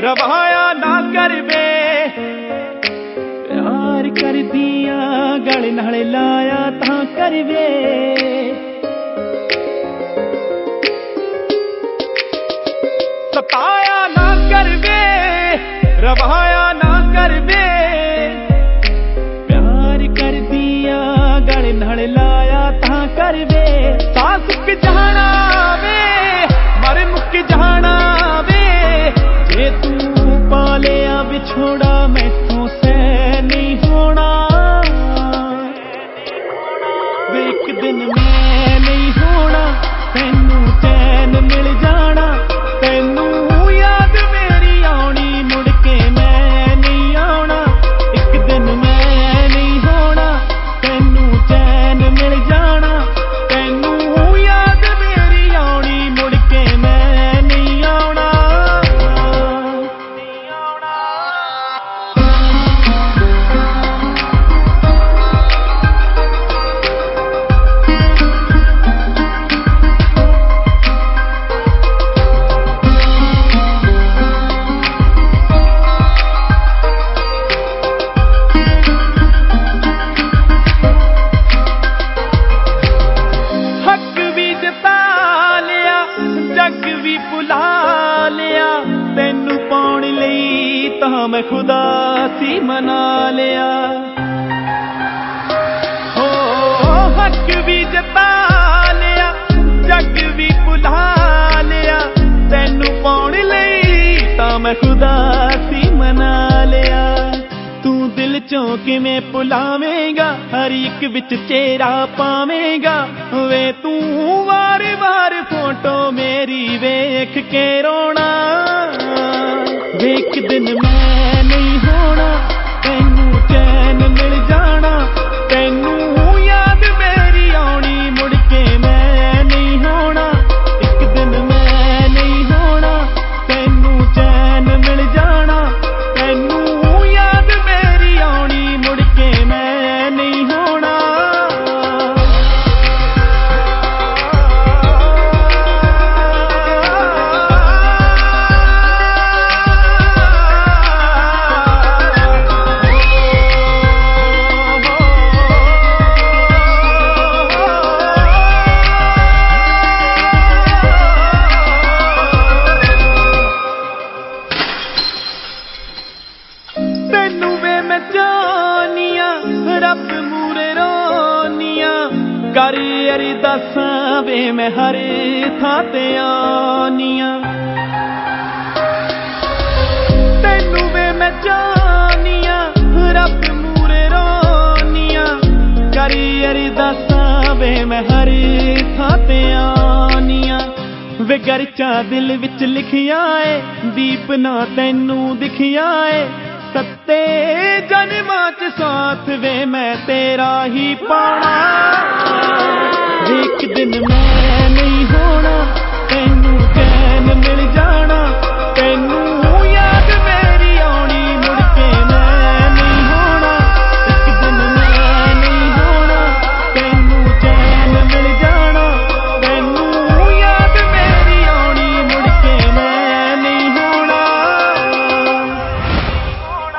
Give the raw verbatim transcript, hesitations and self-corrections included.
रवाया ना कर वे प्यार कर दिया गल नाल लाया तां कर वे सताया ना कर वे रवाया ना कर वे प्यार कर दिया गल नाल लाया तां कर वे ता सुख जाना वे मर मुक जाना वे जे तू पालिया विछोड़ा मैथों सह नहीं होना वे एक दिन मैं नहीं होना तैनू चैन मिल जाना तैनू याद मेरी आनी मुड़ के मैं नहीं आना एक दिन मैं नहीं होना तैनू चैन मिल जाना तैनू याद मेरी आनी मुड़ के मैं नहीं आना जग भी भुला लिया तैनू पाउण लई तां मैं खुदा सी मना लिया हो हक भी जता लिया जग भी भुला लिया तैनू पाउण लई तां मैं खुदा सी मना लिया तू दिल चों किवें भुलावेंगा हर एक विच चेहरा पावेंगा वे तू वार वार फोटो मेरी वेख के रोना वे एक दिन मैं नहीं होना तैनू चैन मिल जाना तैनू याद मेरी आनी मुड़ के मैं नहीं होना एक दिन मैं नहीं होना तैनू चैन मिल जाना तैनू याद मेरी आनी मुड़ के मैं नहीं होना तैनू वे मैं जानिया रब मूरे रोनिया कर अरदासां वे मैं हर थां ते आनिया तैनू वे मैं जानिया रब मूरे रोनिया कर अरदासां वे मैं हर थां ते आनिया वे गरचा दिल विच लिखिया है दीप ना तैनू दिखिया है सत्ते जन्मां च साथ वे मैं तेरा ही पाना एक दिन मैं